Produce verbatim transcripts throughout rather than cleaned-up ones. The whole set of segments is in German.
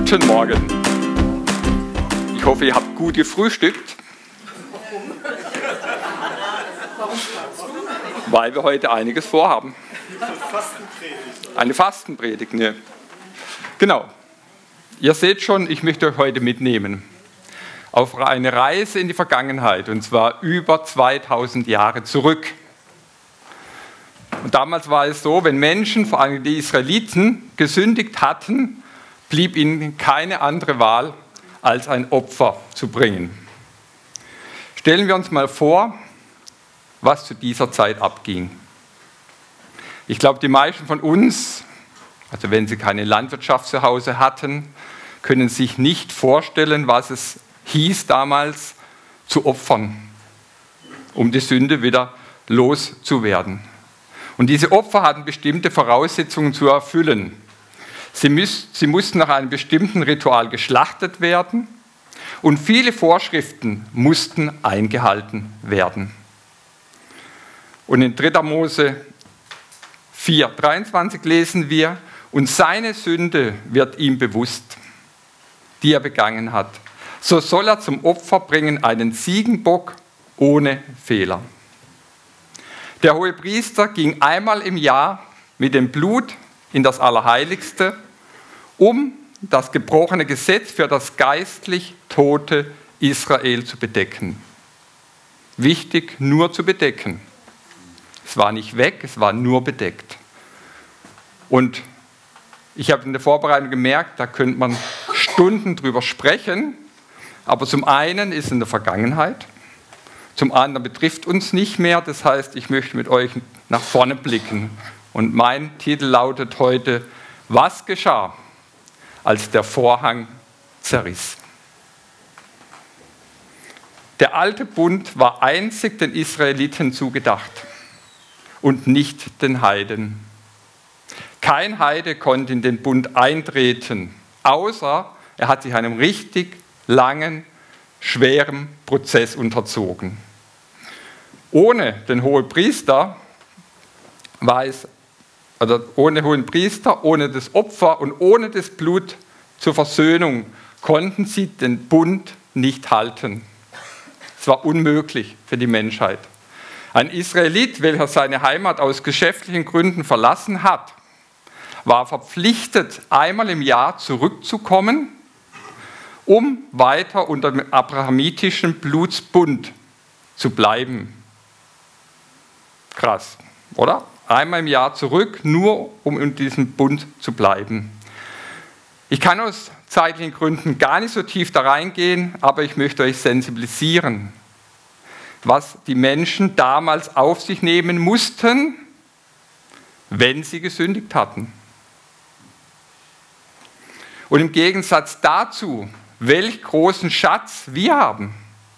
Guten Morgen. Ich hoffe, ihr habt gut gefrühstückt. Weil wir heute einiges vorhaben. Eine Fastenpredigt, ne? Genau. Ihr seht schon, ich möchte euch heute mitnehmen auf eine Reise in die Vergangenheit, und zwar über zweitausend Jahre zurück. Und damals war es so, wenn Menschen, vor allem die Israeliten, gesündigt hatten, blieb ihnen keine andere Wahl, als ein Opfer zu bringen. Stellen wir uns mal vor, was zu dieser Zeit abging. Ich glaube, die meisten von uns, also wenn sie keine Landwirtschaft zu Hause hatten, können sich nicht vorstellen, was es hieß damals, zu opfern, um die Sünde wieder loszuwerden. Und diese Opfer hatten bestimmte Voraussetzungen zu erfüllen. Sie, müß, sie mussten nach einem bestimmten Ritual geschlachtet werden und viele Vorschriften mussten eingehalten werden. Und in dritter Mose vier dreiundzwanzig lesen wir: Und seine Sünde wird ihm bewusst, die er begangen hat. So soll er zum Opfer bringen einen Ziegenbock ohne Fehler. Der Hohepriester ging einmal im Jahr mit dem Blut in das Allerheiligste, um das gebrochene Gesetz für das geistlich tote Israel zu bedecken. Wichtig, nur zu bedecken. Es war nicht weg, es war nur bedeckt. Und ich habe in der Vorbereitung gemerkt, da könnte man Stunden drüber sprechen, aber zum einen ist es in der Vergangenheit, zum anderen betrifft uns nicht mehr, das heißt, ich möchte mit euch nach vorne blicken. Und mein Titel lautet heute: Was geschah, als der Vorhang zerriss? Der alte Bund war einzig den Israeliten zugedacht und nicht den Heiden. Kein Heide konnte in den Bund eintreten, außer er hat sich einem richtig langen, schweren Prozess unterzogen. Ohne den Hohepriester war es, also ohne Hohepriester, ohne das Opfer und ohne das Blut zur Versöhnung konnten sie den Bund nicht halten. Es war unmöglich für die Menschheit. Ein Israelit, welcher seine Heimat aus geschäftlichen Gründen verlassen hat, war verpflichtet, einmal im Jahr zurückzukommen, um weiter unter dem abrahamitischen Blutsbund zu bleiben. Krass, oder? Einmal im Jahr zurück, nur um in diesem Bund zu bleiben. Ich kann aus zeitlichen Gründen gar nicht so tief da reingehen, aber ich möchte euch sensibilisieren, was die Menschen damals auf sich nehmen mussten, wenn sie gesündigt hatten. Und im Gegensatz dazu, welch großen Schatz wir haben.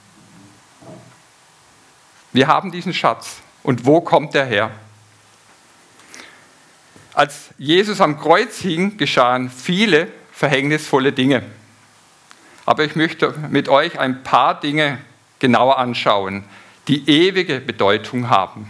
Wir haben diesen Schatz. Und wo kommt er her? Als Jesus am Kreuz hing, geschahen viele verhängnisvolle Dinge. Aber ich möchte mit euch ein paar Dinge genauer anschauen, die ewige Bedeutung haben.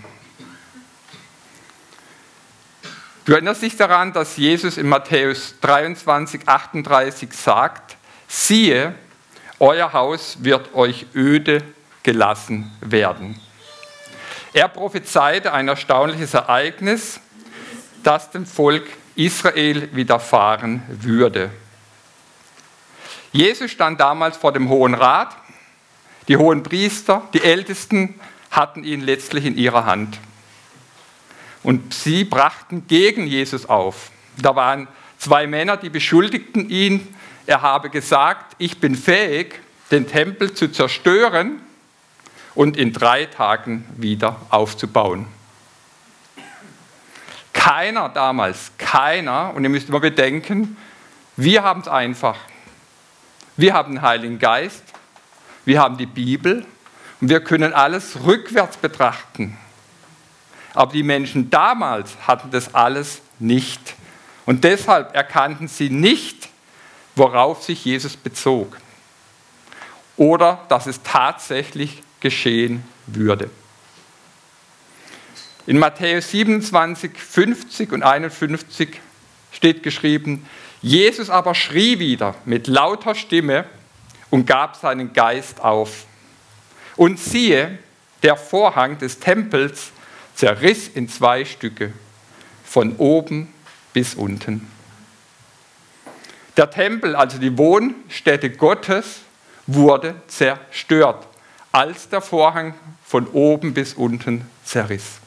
Du erinnerst dich daran, dass Jesus in Matthäus dreiundzwanzig, achtunddreißig sagt: Siehe, euer Haus wird euch öde gelassen werden. Er prophezeite ein erstaunliches Ereignis, das dem Volk Israel widerfahren würde. Jesus stand damals vor dem Hohen Rat. Die Hohenpriester, die Ältesten hatten ihn letztlich in ihrer Hand. Und sie brachten gegen Jesus auf. Da waren zwei Männer, die beschuldigten ihn, er habe gesagt: Ich bin fähig, den Tempel zu zerstören und in drei Tagen wieder aufzubauen. Keiner damals, keiner, und ihr müsst immer bedenken, wir haben es einfach. Wir haben den Heiligen Geist, wir haben die Bibel und wir können alles rückwärts betrachten. Aber die Menschen damals hatten das alles nicht. Und deshalb erkannten sie nicht, worauf sich Jesus bezog. Oder dass es tatsächlich geschehen würde. In Matthäus siebenundzwanzig, fünfzig und einundfünfzig steht geschrieben: Jesus aber schrie wieder mit lauter Stimme und gab seinen Geist auf. Und siehe, der Vorhang des Tempels zerriss in zwei Stücke, von oben bis unten. Der Tempel, also die Wohnstätte Gottes, wurde zerstört, als der Vorhang von oben bis unten zerriss.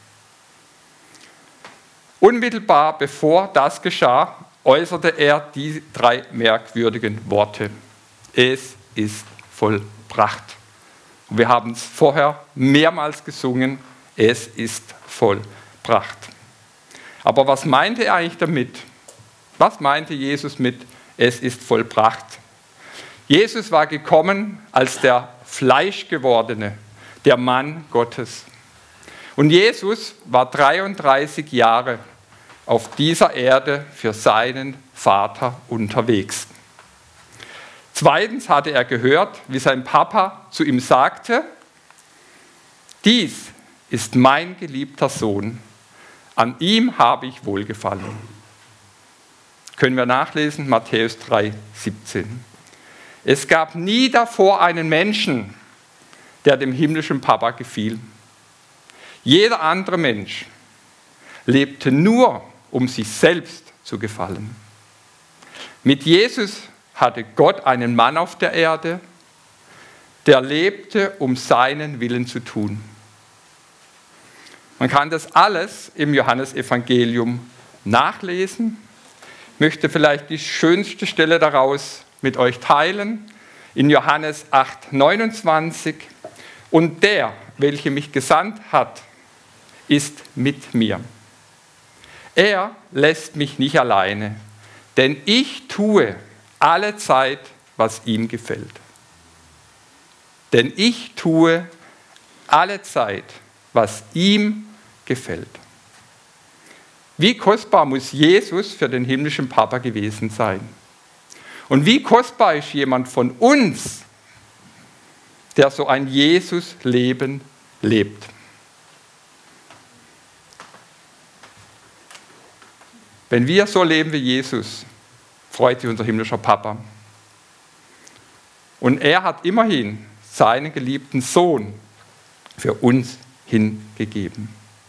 Unmittelbar bevor das geschah, äußerte er die drei merkwürdigen Worte: Es ist vollbracht. Und wir haben es vorher mehrmals gesungen: Es ist vollbracht. Aber was meinte er eigentlich damit? Was meinte Jesus mit Es ist vollbracht? Jesus war gekommen als der Fleischgewordene, der Mann Gottes. Und Jesus war dreiunddreißig Jahre auf dieser Erde für seinen Vater unterwegs. Zweitens hatte er gehört, wie sein Papa zu ihm sagte: Dies ist mein geliebter Sohn, an ihm habe ich Wohlgefallen. Können wir nachlesen, Matthäus drei, siebzehn. Es gab nie davor einen Menschen, der dem himmlischen Papa gefiel. Jeder andere Mensch lebte nur, um sich selbst zu gefallen. Mit Jesus hatte Gott einen Mann auf der Erde, der lebte, um seinen Willen zu tun. Man kann das alles im Johannesevangelium nachlesen. Ich möchte vielleicht die schönste Stelle daraus mit euch teilen, in Johannes acht, neunundzwanzig. Und der, welcher mich gesandt hat, ist mit mir. Er lässt mich nicht alleine, denn ich tue alle Zeit, was ihm gefällt. Denn ich tue alle Zeit, was ihm gefällt. Wie kostbar muss Jesus für den himmlischen Papa gewesen sein? Und wie kostbar ist jemand von uns, der so ein Jesus-Leben lebt? Wenn wir so leben wie Jesus, freut sich unser himmlischer Papa. Und er hat immerhin seinen geliebten Sohn für uns hingegeben.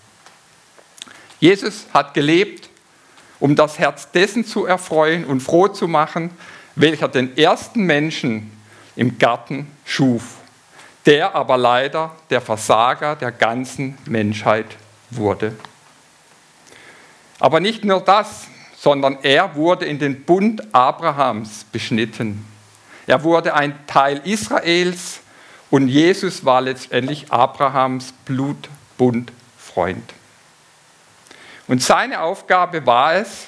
Jesus hat gelebt, um das Herz dessen zu erfreuen und froh zu machen, welcher den ersten Menschen im Garten schuf, der aber leider der Versager der ganzen Menschheit wurde. Aber nicht nur das, sondern er wurde in den Bund Abrahams beschnitten. Er wurde ein Teil Israels und Jesus war letztendlich Abrahams Blutbundfreund. Und seine Aufgabe war es,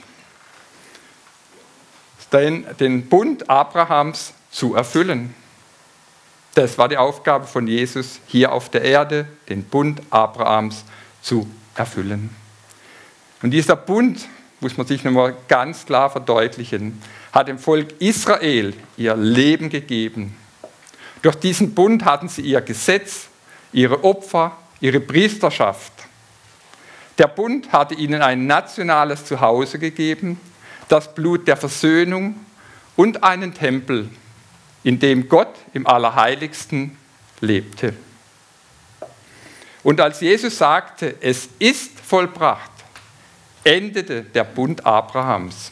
den, den Bund Abrahams zu erfüllen. Das war die Aufgabe von Jesus hier auf der Erde, den Bund Abrahams zu erfüllen. Und dieser Bund, muss man sich nochmal ganz klar verdeutlichen, hat dem Volk Israel ihr Leben gegeben. Durch diesen Bund hatten sie ihr Gesetz, ihre Opfer, ihre Priesterschaft. Der Bund hatte ihnen ein nationales Zuhause gegeben, das Blut der Versöhnung und einen Tempel, in dem Gott im Allerheiligsten lebte. Und als Jesus sagte, es ist vollbracht, endete der Bund Abrahams.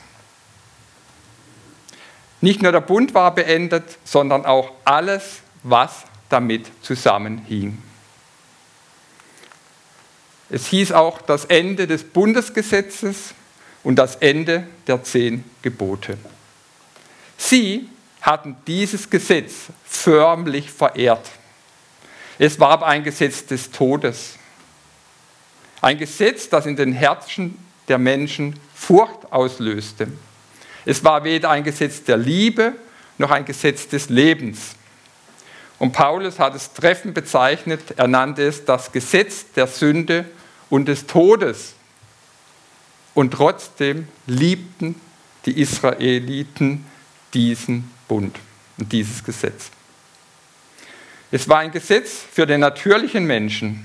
Nicht nur der Bund war beendet, sondern auch alles, was damit zusammenhing. Es hieß auch das Ende des Bundesgesetzes und das Ende der zehn Gebote. Sie hatten dieses Gesetz förmlich verehrt. Es war aber ein Gesetz des Todes. Ein Gesetz, das in den Herzen der Menschen Furcht auslöste. Es war weder ein Gesetz der Liebe noch ein Gesetz des Lebens. Und Paulus hat es treffend bezeichnet, er nannte es das Gesetz der Sünde und des Todes. Und trotzdem liebten die Israeliten diesen Bund und dieses Gesetz. Es war ein Gesetz für den natürlichen Menschen.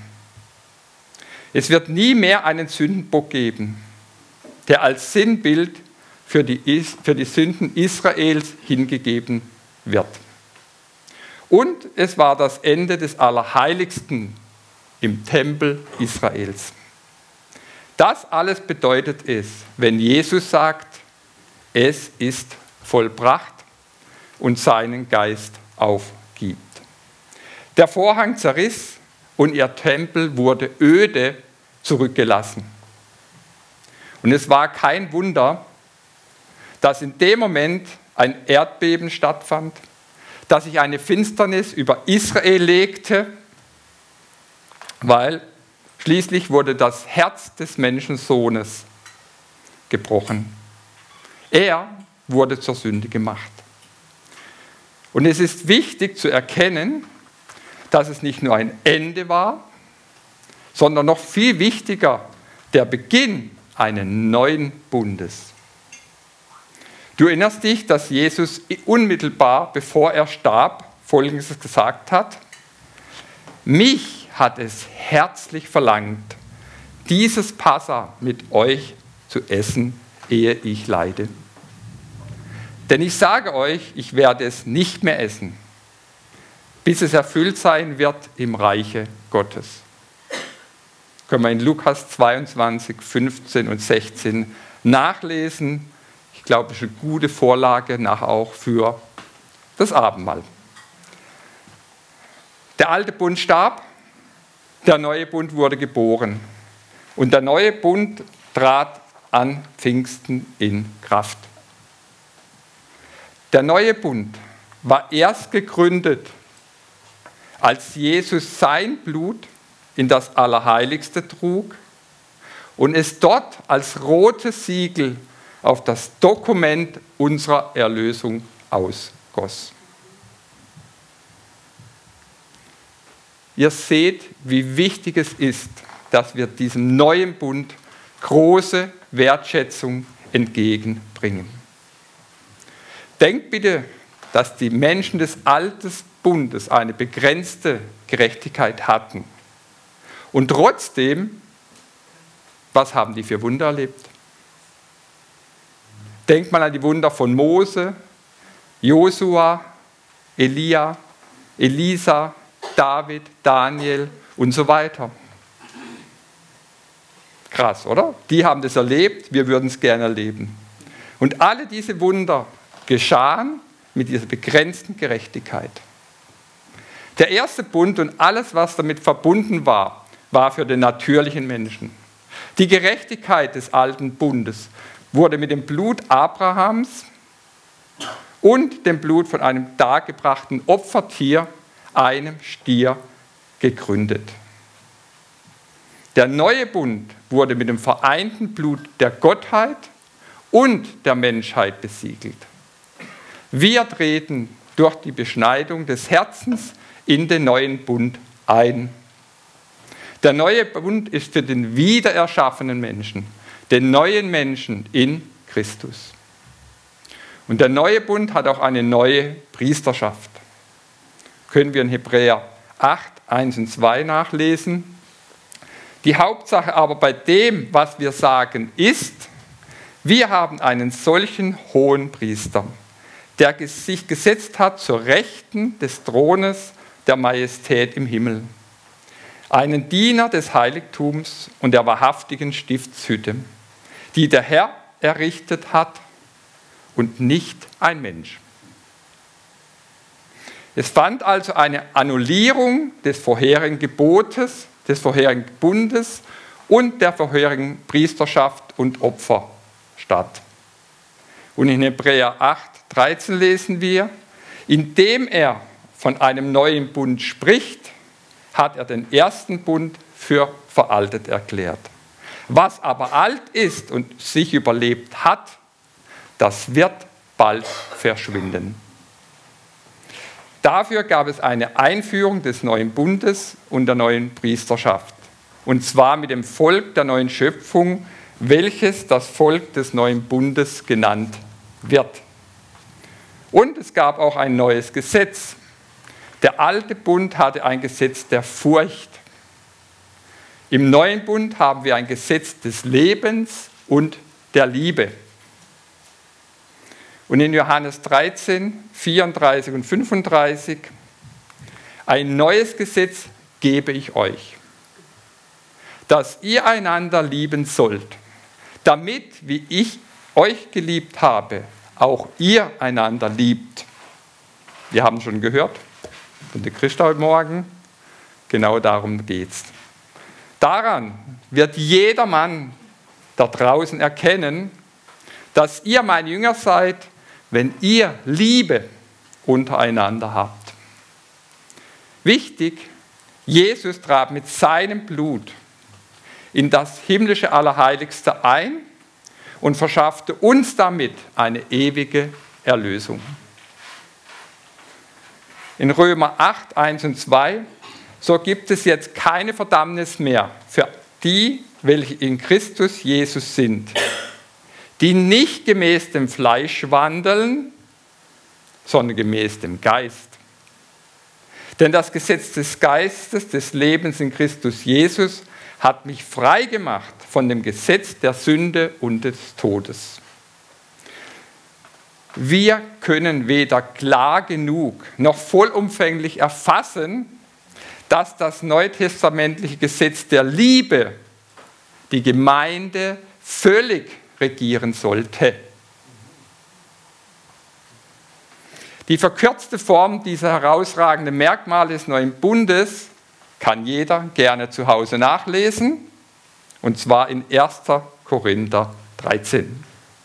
Es wird nie mehr einen Sündenbock geben, der als Sinnbild für die, für die Sünden Israels hingegeben wird. Und es war das Ende des Allerheiligsten im Tempel Israels. Das alles bedeutet es, wenn Jesus sagt, es ist vollbracht und seinen Geist aufgibt. Der Vorhang zerriss und ihr Tempel wurde öde zurückgelassen. Und es war kein Wunder, dass in dem Moment ein Erdbeben stattfand, dass sich eine Finsternis über Israel legte, weil schließlich wurde das Herz des Menschensohnes gebrochen. Er wurde zur Sünde gemacht. Und es ist wichtig zu erkennen, dass es nicht nur ein Ende war, sondern noch viel wichtiger, der Beginn eines neuen Bundes. Du erinnerst dich, dass Jesus unmittelbar, bevor er starb, Folgendes gesagt hat: Mich hat es herzlich verlangt, dieses Passa mit euch zu essen, ehe ich leide. Denn ich sage euch, ich werde es nicht mehr essen, bis es erfüllt sein wird im Reiche Gottes. Können wir in Lukas zweiundzwanzig, fünfzehn und sechzehn nachlesen. Ich glaube, es ist eine gute Vorlage nach auch für das Abendmahl. Der alte Bund starb, der neue Bund wurde geboren. Und der neue Bund trat an Pfingsten in Kraft. Der neue Bund war erst gegründet, als Jesus sein Blut in das Allerheiligste trug und es dort als rotes Siegel auf das Dokument unserer Erlösung ausgoss. Ihr seht, wie wichtig es ist, dass wir diesem neuen Bund große Wertschätzung entgegenbringen. Denkt bitte, dass die Menschen des alten Bundes eine begrenzte Gerechtigkeit hatten. Und trotzdem, was haben die für Wunder erlebt? Denkt mal an die Wunder von Mose, Josua, Elia, Elisa, David, Daniel und so weiter. Krass, oder? Die haben das erlebt, wir würden es gerne erleben. Und alle diese Wunder geschahen mit dieser begrenzten Gerechtigkeit. Der erste Bund und alles, was damit verbunden war, war für den natürlichen Menschen. Die Gerechtigkeit des alten Bundes wurde mit dem Blut Abrahams und dem Blut von einem dargebrachten Opfertier, einem Stier, gegründet. Der neue Bund wurde mit dem vereinten Blut der Gottheit und der Menschheit besiegelt. Wir treten durch die Beschneidung des Herzens in den neuen Bund ein. Der neue Bund ist für den wiedererschaffenen Menschen, den neuen Menschen in Christus. Und der neue Bund hat auch eine neue Priesterschaft. Können wir in Hebräer acht, eins und zwei nachlesen. Die Hauptsache aber bei dem, was wir sagen, ist, wir haben einen solchen hohen Priester, der sich gesetzt hat zur Rechten des Thrones der Majestät im Himmel. Einen Diener des Heiligtums und der wahrhaftigen Stiftshütte, die der Herr errichtet hat und nicht ein Mensch. Es fand also eine Annullierung des vorherigen Gebotes, des vorherigen Bundes und der vorherigen Priesterschaft und Opfer statt. Und in Hebräer acht, dreizehn lesen wir, indem er von einem neuen Bund spricht, hat er den ersten Bund für veraltet erklärt. Was aber alt ist und sich überlebt hat, das wird bald verschwinden. Dafür gab es eine Einführung des neuen Bundes und der neuen Priesterschaft. Und zwar mit dem Volk der neuen Schöpfung, welches das Volk des neuen Bundes genannt wird. Und es gab auch ein neues Gesetz. Der alte Bund hatte ein Gesetz der Furcht. Im neuen Bund haben wir ein Gesetz des Lebens und der Liebe. Und in Johannes dreizehn, vierunddreißig und fünfunddreißig, ein neues Gesetz gebe ich euch, dass ihr einander lieben sollt, damit, wie ich euch geliebt habe, auch ihr einander liebt. Wir haben schon gehört von der Christa heute Morgen, genau darum geht es. Daran wird jeder Mann da draußen erkennen, dass ihr meine Jünger seid, wenn ihr Liebe untereinander habt. Wichtig, Jesus trat mit seinem Blut in das himmlische Allerheiligste ein und verschaffte uns damit eine ewige Erlösung. In Römer acht, eins und zwei, so gibt es jetzt keine Verdammnis mehr für die, welche in Christus Jesus sind, die nicht gemäß dem Fleisch wandeln, sondern gemäß dem Geist. Denn das Gesetz des Geistes, des Lebens in Christus Jesus, hat mich frei gemacht von dem Gesetz der Sünde und des Todes. Wir können weder klar genug noch vollumfänglich erfassen, dass das neutestamentliche Gesetz der Liebe die Gemeinde völlig regieren sollte. Die verkürzte Form dieser herausragenden Merkmale des neuen Bundes kann jeder gerne zu Hause nachlesen, und zwar in erster Korinther dreizehn.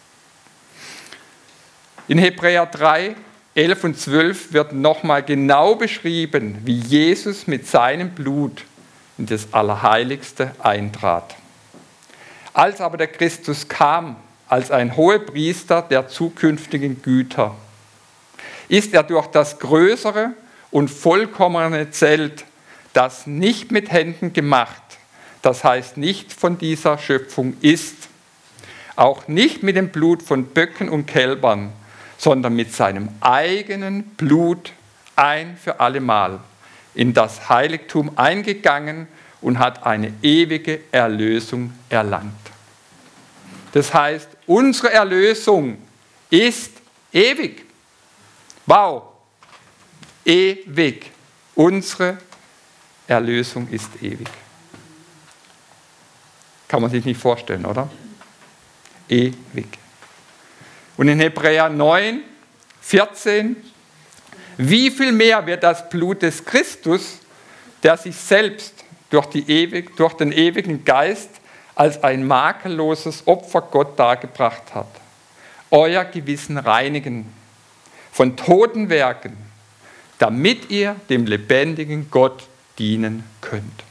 In Hebräer drei, elf und zwölf wird nochmal genau beschrieben, wie Jesus mit seinem Blut in das Allerheiligste eintrat. Als aber der Christus kam, als ein Hohepriester der zukünftigen Güter, ist er durch das größere und vollkommene Zelt, das nicht mit Händen gemacht, das heißt nicht von dieser Schöpfung ist, auch nicht mit dem Blut von Böcken und Kälbern, sondern mit seinem eigenen Blut ein für allemal in das Heiligtum eingegangen und hat eine ewige Erlösung erlangt. Das heißt, unsere Erlösung ist ewig. Wow, ewig. Unsere Erlösung ist ewig. Kann man sich nicht vorstellen, oder? Ewig. Und in Hebräer neun, vierzehn, wie viel mehr wird das Blut des Christus, der sich selbst durch, die ewig, durch den ewigen Geist als ein makelloses Opfer Gott dargebracht hat, euer Gewissen reinigen von toten Werken, damit ihr dem lebendigen Gott dienen könnt.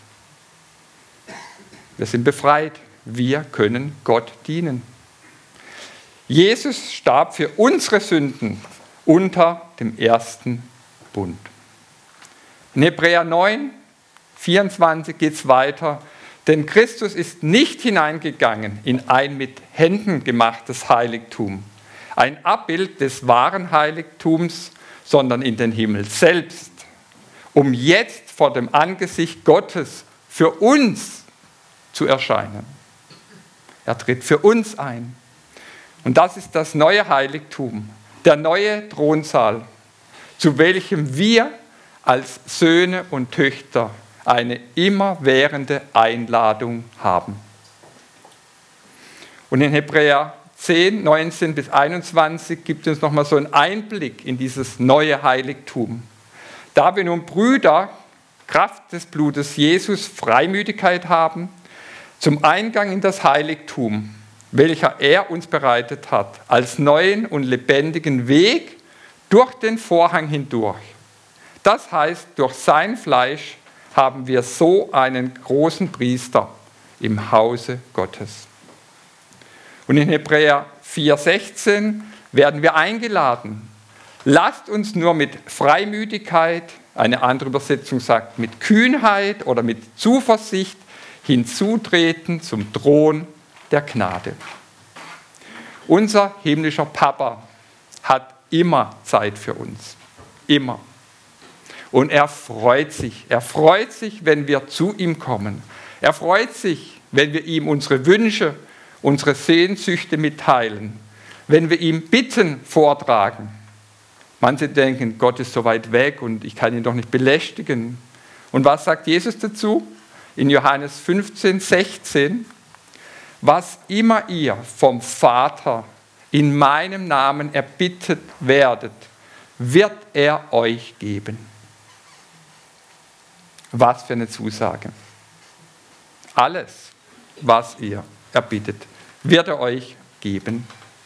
Wir sind befreit, wir können Gott dienen. Jesus starb für unsere Sünden unter dem ersten Bund. In Hebräer neun, vierundzwanzig geht es weiter. Denn Christus ist nicht hineingegangen in ein mit Händen gemachtes Heiligtum, ein Abbild des wahren Heiligtums, sondern in den Himmel selbst, um jetzt vor dem Angesicht Gottes für uns zu erscheinen. Er tritt für uns ein. Und das ist das neue Heiligtum, der neue Thronsaal, zu welchem wir als Söhne und Töchter eine immerwährende Einladung haben. Und in Hebräer zehn, neunzehn bis einundzwanzig gibt es nochmal so einen Einblick in dieses neue Heiligtum. Da wir nun Brüder, Kraft des Blutes Jesus, Freimütigkeit haben, zum Eingang in das Heiligtum, welcher er uns bereitet hat, als neuen und lebendigen Weg durch den Vorhang hindurch. Das heißt, durch sein Fleisch haben wir so einen großen Priester im Hause Gottes. Und in Hebräer vier, sechzehn werden wir eingeladen. Lasst uns nur mit Freimütigkeit, eine andere Übersetzung sagt mit Kühnheit oder mit Zuversicht hinzutreten zum Thron der Gnade. Unser himmlischer Papa hat immer Zeit für uns. Immer. Und er freut sich. Er freut sich, wenn wir zu ihm kommen. Er freut sich, wenn wir ihm unsere Wünsche, unsere Sehnsüchte mitteilen. wenn wir ihm Bitten vortragen. Manche denken, Gott ist so weit weg und ich kann ihn doch nicht belästigen. Und was sagt Jesus dazu? In Johannes fünfzehn, sechzehn. Was immer ihr vom Vater in meinem Namen erbittet werdet, wird er euch geben. Was für eine Zusage. Alles, was ihr erbittet, wird er euch geben.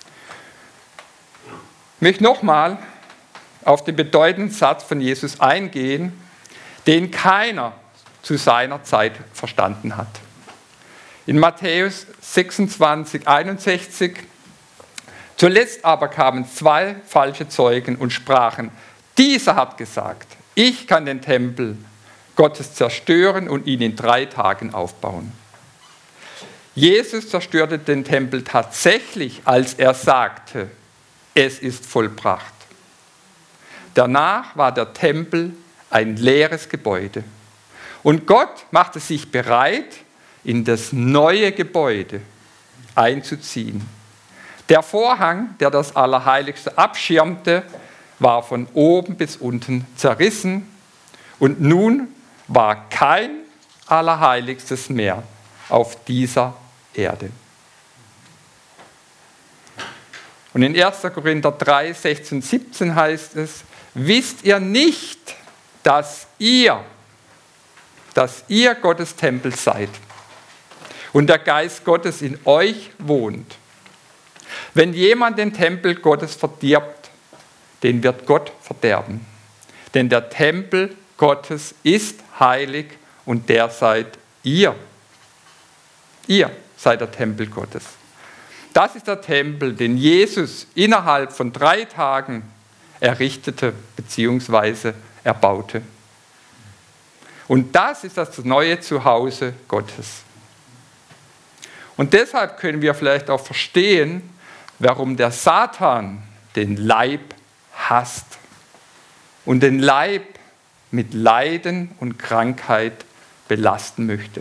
Ich möchte nochmal auf den bedeutenden Satz von Jesus eingehen, den keiner zu seiner Zeit verstanden hat. In Matthäus sechsundzwanzig, einundsechzig. Zuletzt aber kamen zwei falsche Zeugen und sprachen, dieser hat gesagt, ich kann den Tempel Gottes zerstören und ihn in drei Tagen aufbauen. Jesus zerstörte den Tempel tatsächlich, als er sagte, es ist vollbracht. Danach war der Tempel ein leeres Gebäude. Und Gott machte sich bereit, in das neue Gebäude einzuziehen. Der Vorhang, der das Allerheiligste abschirmte, war von oben bis unten zerrissen und nun war kein Allerheiligstes mehr auf dieser Erde. Und in erster Korinther drei, sechzehn, siebzehn heißt es, wisst ihr nicht, dass ihr, dass ihr Gottes Tempel seid und der Geist Gottes in euch wohnt. Wenn jemand den Tempel Gottes verdirbt, den wird Gott verderben. Denn der Tempel Gottes ist heilig und der seid ihr. Ihr seid der Tempel Gottes. Das ist der Tempel, den Jesus innerhalb von drei Tagen errichtete bzw. erbaute. Und das ist das neue Zuhause Gottes. Und deshalb können wir vielleicht auch verstehen, warum der Satan den Leib hasst und den Leib mit Leiden und Krankheit belasten möchte.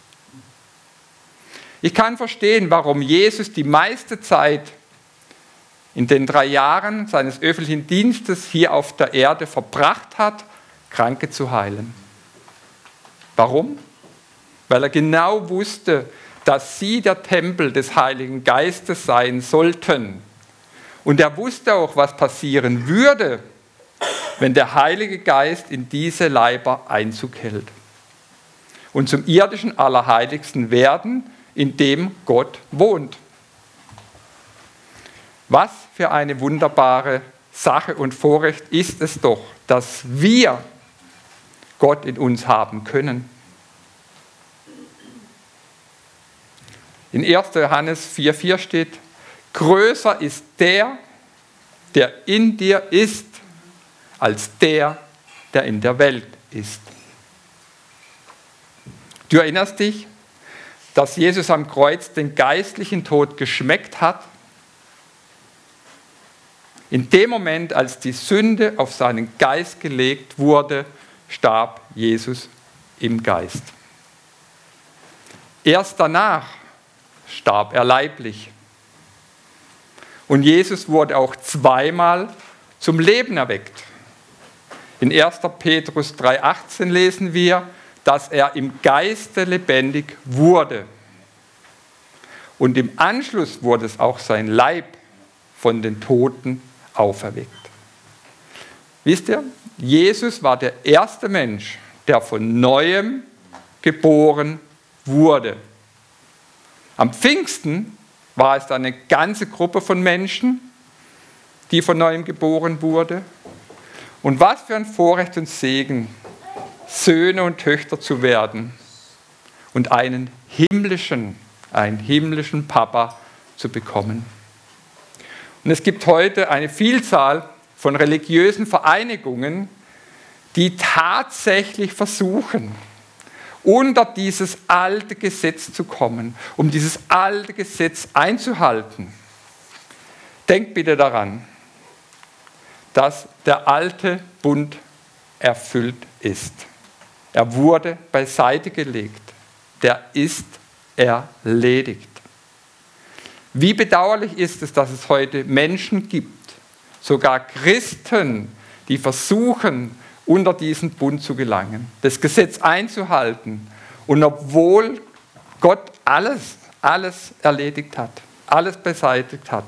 Ich kann verstehen, warum Jesus die meiste Zeit in den drei Jahren seines öffentlichen Dienstes hier auf der Erde verbracht hat, Kranke zu heilen. Warum? Weil er genau wusste, dass sie der Tempel des Heiligen Geistes sein sollten. Und er wusste auch, was passieren würde, wenn der Heilige Geist in diese Leiber Einzug hält und zum irdischen Allerheiligsten werden, in dem Gott wohnt. Was für eine wunderbare Sache und Vorrecht ist es doch, dass wir Gott in uns haben können. In erster Johannes vier, vier steht, größer ist der, der in dir ist, als der, der in der Welt ist. Du erinnerst dich, dass Jesus am Kreuz den geistlichen Tod geschmeckt hat? In dem Moment, als die Sünde auf seinen Geist gelegt wurde, starb Jesus im Geist. Erst danach starb er leiblich. Und Jesus wurde auch zweimal zum Leben erweckt. In erster Petrus drei, achtzehn lesen wir, dass er im Geiste lebendig wurde. Und im Anschluss wurde es auch sein Leib von den Toten auferweckt. Wisst ihr, Jesus war der erste Mensch, der von Neuem geboren wurde. Am Pfingsten war es eine ganze Gruppe von Menschen, die von Neuem geboren wurde. Und was für ein Vorrecht und Segen, Söhne und Töchter zu werden und einen himmlischen, einen himmlischen Papa zu bekommen. Und es gibt heute eine Vielzahl von religiösen Vereinigungen, die tatsächlich versuchen, unter dieses alte Gesetz zu kommen, um dieses alte Gesetz einzuhalten. Denkt bitte daran, dass der alte Bund erfüllt ist. Er wurde beiseite gelegt. Der ist erledigt. Wie bedauerlich ist es, dass es heute Menschen gibt, sogar Christen, die versuchen, unter diesen Bund zu gelangen, das Gesetz einzuhalten. Und obwohl Gott alles, alles erledigt hat, alles beseitigt hat.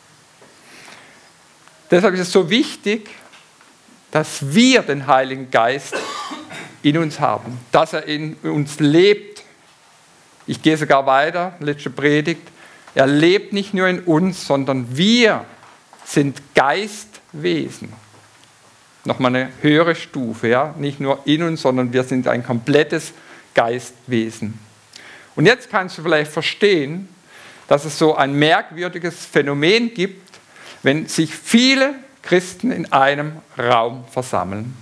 Deshalb ist es so wichtig, dass wir den Heiligen Geist in uns haben, dass er in uns lebt. Ich gehe sogar weiter, letzte Predigt. Er lebt nicht nur in uns, sondern wir sind Geistwesen. Nochmal eine höhere Stufe, ja? Nicht nur in uns, sondern wir sind ein komplettes Geistwesen. Und jetzt kannst du vielleicht verstehen, dass es so ein merkwürdiges Phänomen gibt, wenn sich viele Christen in einem Raum versammeln.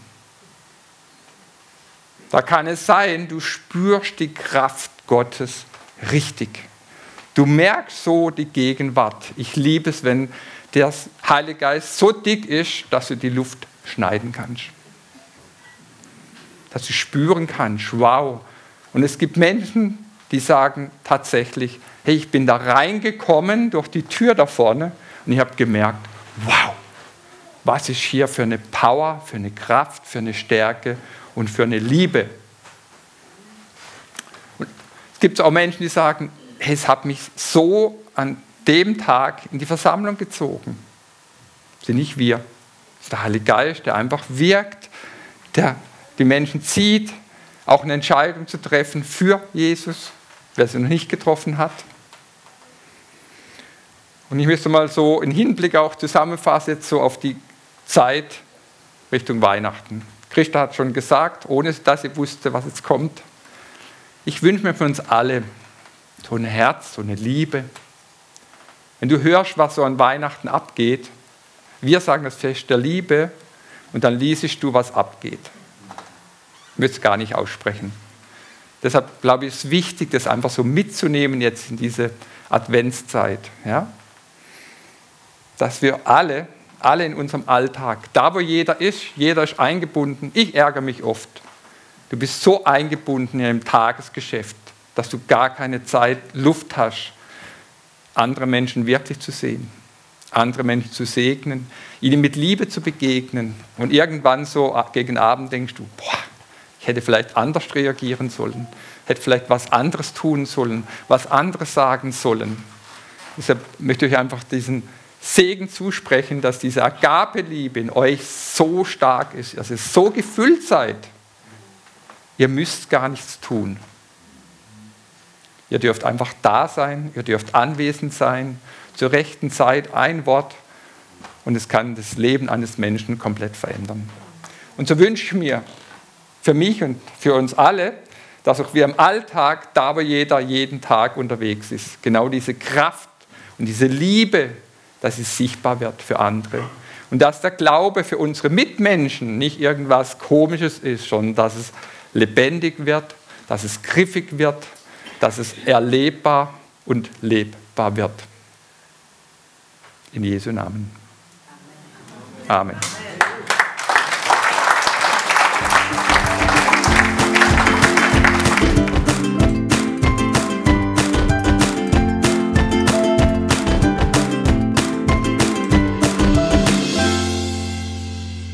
Da kann es sein, du spürst die Kraft Gottes richtig. Du merkst so die Gegenwart. Ich liebe es, wenn der Heilige Geist so dick ist, dass du die Luft schneiden kannst. Dass du spüren kannst, wow. Und es gibt Menschen, die sagen tatsächlich, hey, ich bin da reingekommen durch die Tür da vorne und ich habe gemerkt, wow, was ist hier für eine Power, für eine Kraft, für eine Stärke und für eine Liebe. Und es gibt auch Menschen, die sagen, hey, es hat mich so an dem Tag in die Versammlung gezogen. Das sind nicht wir. Das ist der Heilige Geist, der einfach wirkt, der die Menschen zieht, auch eine Entscheidung zu treffen für Jesus, wer sie noch nicht getroffen hat. Und ich möchte mal so in Hinblick auch zusammenfassen, jetzt so auf die Zeit Richtung Weihnachten. Christa hat schon gesagt, ohne dass sie wusste, was jetzt kommt. Ich wünsche mir für uns alle so ein Herz, so eine Liebe. Wenn du hörst, was so an Weihnachten abgeht, wir sagen das Fest der Liebe und dann liest du, was abgeht. Ich möchte es gar nicht aussprechen. Deshalb glaube ich, ist es wichtig, das einfach so mitzunehmen jetzt in diese Adventszeit. Ja? Dass wir alle, alle in unserem Alltag, da wo jeder ist, jeder ist eingebunden. Ich ärgere mich oft. Du bist so eingebunden in einem Tagesgeschäft, dass du gar keine Zeit, Luft hast, andere Menschen wirklich zu sehen, andere Menschen zu segnen, ihnen mit Liebe zu begegnen. Und irgendwann so gegen Abend denkst du, boah, ich hätte vielleicht anders reagieren sollen, hätte vielleicht was anderes tun sollen, was anderes sagen sollen. Deshalb möchte ich euch einfach diesen Segen zusprechen, dass diese Agape-Liebe in euch so stark ist, dass ihr so gefüllt seid. Ihr müsst gar nichts tun. Ihr dürft einfach da sein, ihr dürft anwesend sein, zur rechten Zeit ein Wort und es kann das Leben eines Menschen komplett verändern. Und so wünsche ich mir für mich und für uns alle, dass auch wir im Alltag, da wo jeder jeden Tag unterwegs ist, genau diese Kraft und diese Liebe, dass es sichtbar wird für andere. Und dass der Glaube für unsere Mitmenschen nicht irgendwas Komisches ist, sondern dass es lebendig wird, dass es griffig wird, dass es erlebbar und lebbar wird. In Jesu Namen. Amen.